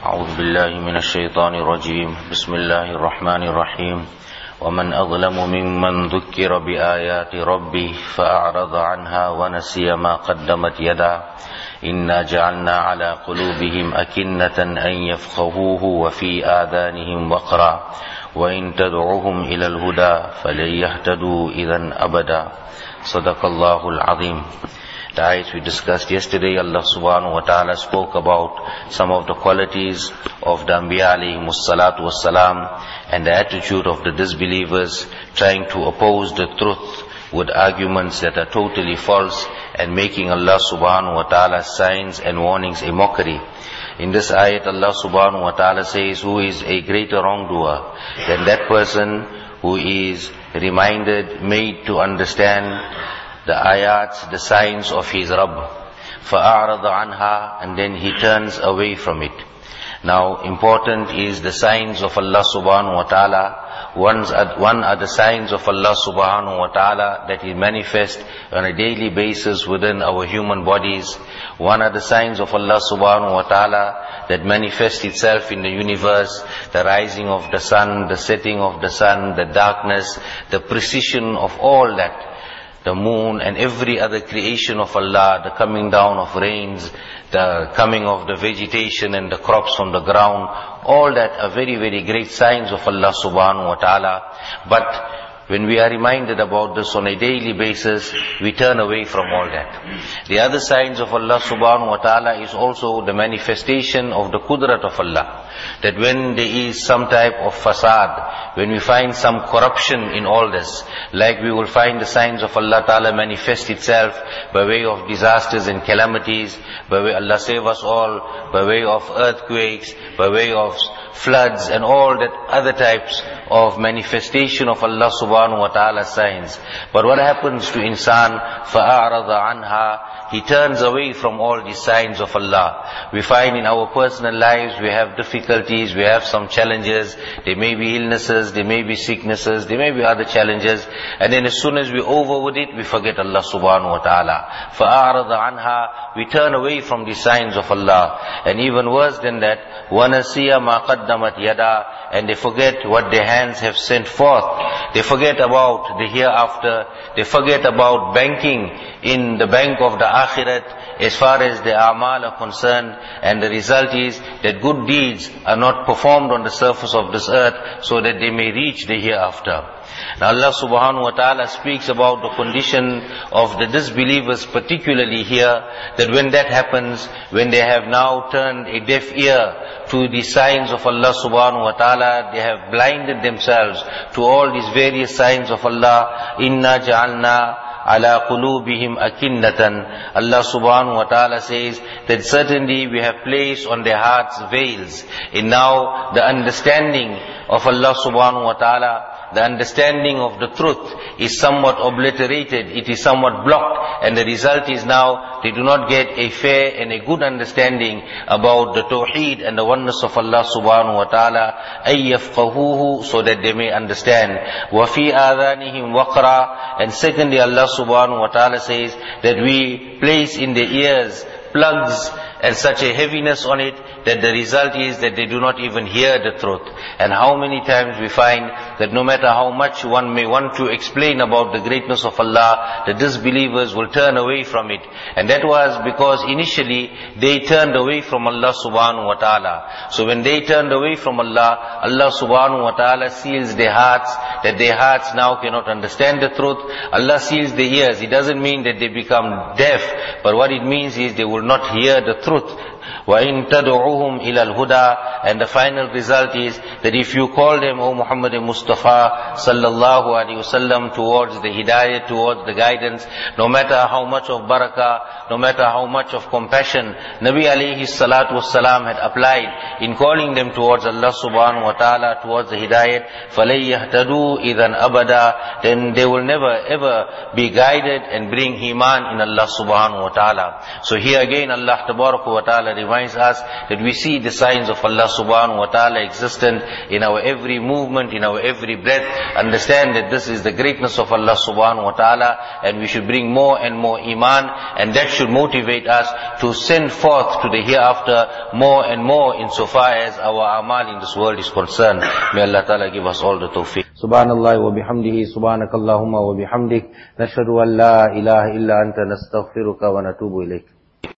أعوذ بالله من الشيطان الرجيم بسم الله الرحمن الرحيم ومن أظلم ممن ذكر بآيات ربه فأعرض عنها ونسي ما قدمت يداه إنا جعلنا على قلوبهم أكنة أن يفقهوه وفي آذانهم وقرا وإن تدعوهم إلى الهدى فلن يهتدوا إذا أبدا صدق الله العظيم. The ayats we discussed yesterday, Allah subhanahu wa ta'ala spoke about some of the qualities of the Anbiya alayhimus salatu was salam and the attitude of the disbelievers trying to oppose the truth with arguments that are totally false and making Allah subhanahu wa ta'ala's signs and warnings a mockery. In this ayat, Allah subhanahu wa ta'ala says, who is a greater wrongdoer than that person who is reminded, made to understand the ayats, the signs of his Rabb. فَأَعْرَضَ عَنْهَا, and then he turns away from it. Now, important is the signs of Allah subhanahu wa ta'ala. One are the signs of Allah subhanahu wa ta'ala that He manifests on a daily basis within our human bodies. One are the signs of Allah subhanahu wa ta'ala that manifest itself in the universe, the rising of the sun, the setting of the sun, the darkness, the precision of all that. The moon and every other creation of Allah, the coming down of rains, the coming of the vegetation and the crops from the ground, all that are very, very great signs of Allah subhanahu wa ta'ala. But when we are reminded about this on a daily basis, we turn away from all that. The other signs of Allah subhanahu wa ta'ala is also the manifestation of the qudrat of Allah. That when there is some type of fasad, when we find some corruption in all this, like we will find the signs of Allah ta'ala manifest itself by way of disasters and calamities, by way Allah save us all, by way of earthquakes, by way of floods and all that other types of manifestation of Allah subhanahu wa ta'ala signs. But what happens to insan? فَأَعْرَضَ عَنْهَا, he turns away from all these signs of Allah. We find in our personal lives we have difficulties, we have some challenges, there may be illnesses, there may be sicknesses, there may be other challenges, and then as soon as we're over with it, we forget Allah subhanahu wa ta'ala. فَأَعْرَضَ عَنْهَا, we turn away from the signs of Allah. And even worse than that, وَنَسِيَ مَا قَدَّمَتْ يَدَا, and they forget what their hands have sent forth. They forget about the hereafter, they forget about banking in the bank of the akhirat as far as the a'mal are concerned, and the result is that good deeds are not performed on the surface of this earth so that they may reach the hereafter. Now Allah subhanahu wa ta'ala speaks about the condition of the disbelievers particularly here, that when that happens, when they have now turned a deaf ear to the signs of Allah subhanahu wa ta'ala, they have blinded themselves to all these various signs of Allah. Inna ja'alna ala qulubihim akinnatan. Allah subhanahu wa ta'ala says that certainly we have placed on their hearts veils. And now the understanding of Allah subhanahu wa ta'ala, the understanding of the truth is somewhat obliterated, it is somewhat blocked, and the result is now they do not get a fair and a good understanding about the tawheed and the oneness of Allah subhanahu wa ta'ala, ay yafqahuhu, so that they may understand. Wa fi adhanihim waqra, and secondly Allah subhanahu wa ta'ala says that we place in their ears plugs and such a heaviness on it that the result is that they do not even hear the truth. And how many times we find that no matter how much one may want to explain about the greatness of Allah, the disbelievers will turn away from it. And that was because initially they turned away from Allah subhanahu wa ta'ala. So when they turned away from Allah, Allah subhanahu wa ta'ala seals their hearts, that their hearts now cannot understand the truth. Allah seals their ears. It doesn't mean that they become deaf, but what it means is they will not hear the truth. وَإِن تَدْعُوهُمْ إِلَى الْهُدَى, and the final result is that if you call them, O Muhammad Mustafa sallallahu alaihi wasallam, towards the hidayah, towards the guidance, no matter how much of barakah, no matter how much of compassion Nabi alayhi salatu wassalam had applied in calling them towards Allah subhanahu wa ta'ala, towards the hidayah, فَلَيْ يَهْتَدُوا إِذًا أَبَدًا, then they will never ever be guided and bring iman in Allah subhanahu wa ta'ala. So here again Allah tabarak wa ta'ala reminds us that we see the signs of Allah subhanahu wa ta'ala existent in our every movement, in our every breath. Understand that this is the greatness of Allah subhanahu wa ta'ala, and we should bring more and more iman, and that should motivate us to send forth to the hereafter more and more insofar as our amal in this world is concerned. May Allah ta'ala give us all the tawfiq. Subhanallah wa bihamdihi, subhanakallahumma wa bihamdik, nashhadu an la ilaha illa anta nastaghfiruka wa natubu ilayk.